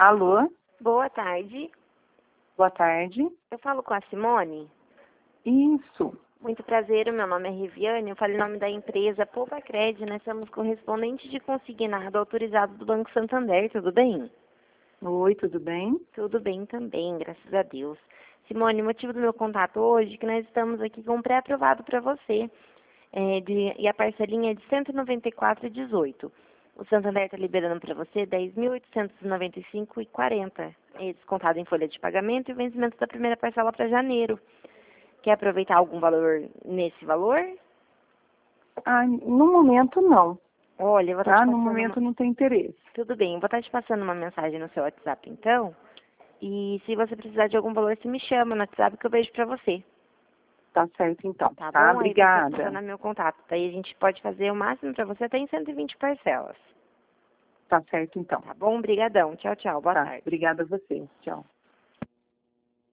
Alô, Boa tarde. boa tarde. Eu falo com a Simone. Isso, Muito prazer, o meu nome é Riviane. Eu falo em nome da empresa Poupacred. Nós somos correspondentes de consignado autorizado do Banco Santander. Tudo bem? oi, tudo bem? Tudo bem também, graças a Deus. Simone, o motivo do meu contato hoje é que nós estamos aqui com um pré-aprovado para você. E a parcelinha é de R$ 194,18. O Santander está liberando para você R$ 10.895,40. É descontado em folha de pagamento e o vencimento da primeira parcela para janeiro. Quer aproveitar algum valor nesse valor? Ah, no momento não, Olha, eu vou estar tá? te No passando momento não tem interesse. Tudo bem, eu vou estar te passando uma mensagem no seu WhatsApp então. E se você precisar de algum valor, você me chama no WhatsApp que eu vejo pra você. Tá certo então, Tá tá? bom? Aí você Obrigada. adiciona meu contato. Daí a gente pode fazer o máximo pra você até em 120 parcelas. Tá certo então. Tá bom? Obrigadão. Tchau, tchau. Boa Tá, tarde. obrigada a você. Tchau.